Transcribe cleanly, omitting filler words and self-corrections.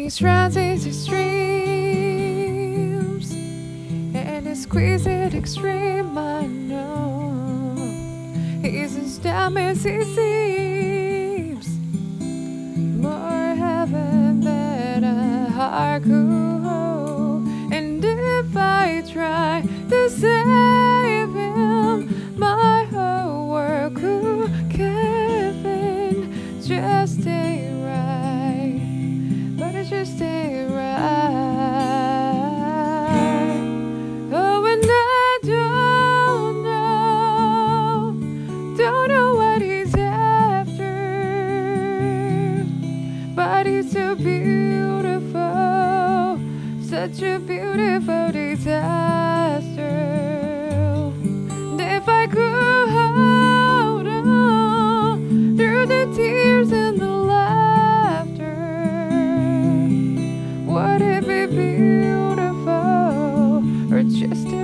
runs extremes, and exquisite extreme, I know. He's as dumb as he seems, more heaven than a heart could hold. And if I try to save him, my whole world could cave in. Just ain't right, but it just ain't right. Oh, and I don't know what he's after, but he's so beautiful, such a beautiful disaster. And if I could hold on through the tears and the laughter, would it be beautiful or just